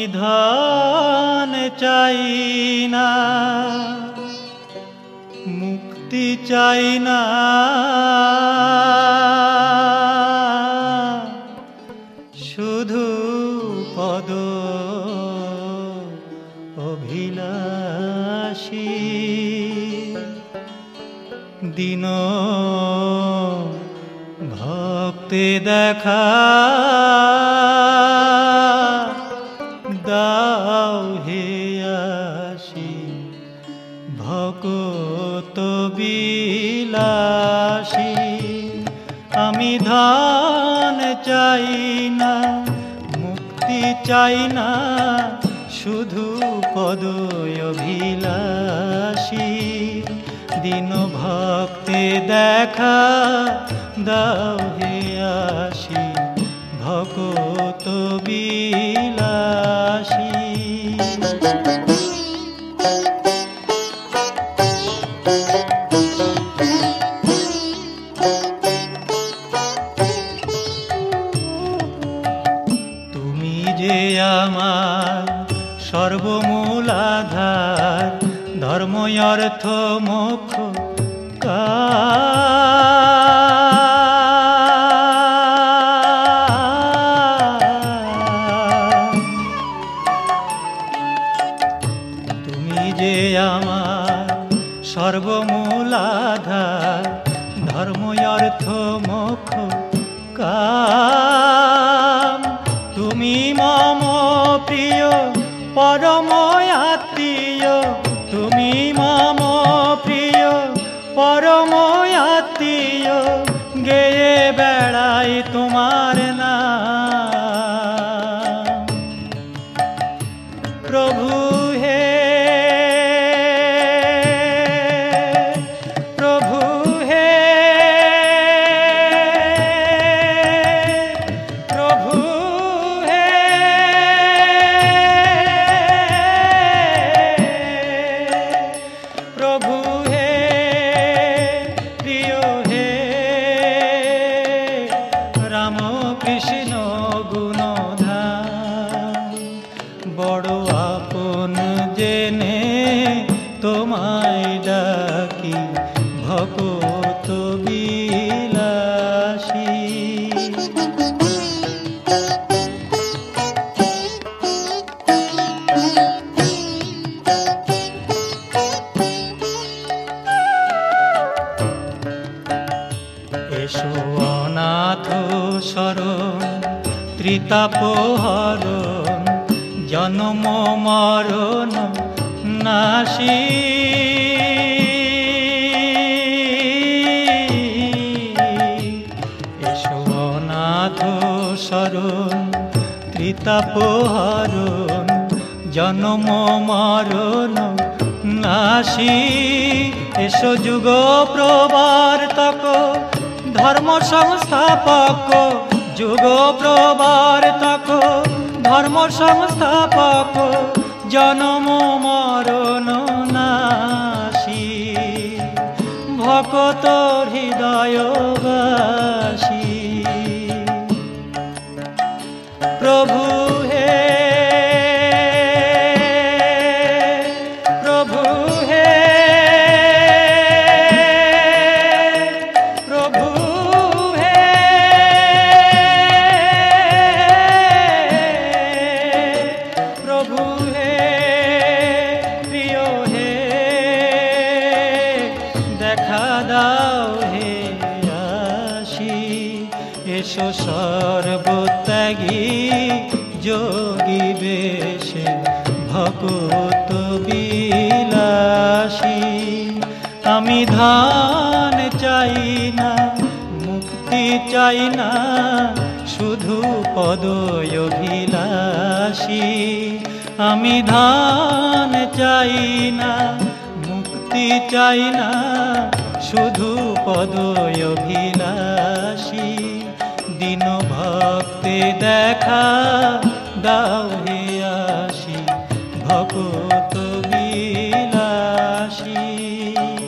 ধন চাই না, মুক্তি চাই না, শুধু পদ অভিলাষী। দিন ভক্তে দেখা দাও হে আসি, ভকত বিলাসী। আমি ধন চাই না, মুক্তি চাই না, শুধু পদ অভিলাষী। দিন ভক্তে দেখা দাও হে আসি, ভকত বিলাসী। তুমি যে আমার সর্বমূল আধার, ধর্ম অর্থ মোক্ষ তুমি যে আমার সর্বমূল আধার, ধর্ম অর্থ মোক্ষ কাম। তুমি মম প্রিয় পরম আত্মীয়, তুমি মম প্রিয় পরম আত্মীয়, গেয়ে বেড়াই তোমার নাম। প্রভু হে, প্রভু হে, প্রভু হে, প্রভু হে, প্রিয় হে, রাম কৃষ্ণ গুণধাম। বড় আপন জেনে তোমায় ডাকি, ভকত বিলাসী। এসো অনাথ শরণ ত্রিতাপহরণ, জন্ম মরণ নাশী। এসো অনাথ শরণ ত্রিতাপহরণ, জন্ম মরণ নাশী। এসো যুগ প্রবর্তক ধর্ম সংস্থাপক, যুগ প্রবর্তক ধর্ম সংস্থাপক, জন্ম মরণ নাশী। ভকত হৃদয়বাসী, প্রভু হে, প্রভু হে, প্রভু হে, প্রভু হে, প্রিয় হে, দেখা দাও হে আসি। এসো সর্বত্যাগী যোগী বেশে, ভকত বিলাসী। আমি ধন চাই না, মুক্তি চাই না, শুধু পদ অভিলাষী। আমি ধন চাই না, মুক্তি চাই না, শুধু পদ অভিলাষী। দিন ভক্তে দেখা দাও হে আসি, ভকত বিলাসী।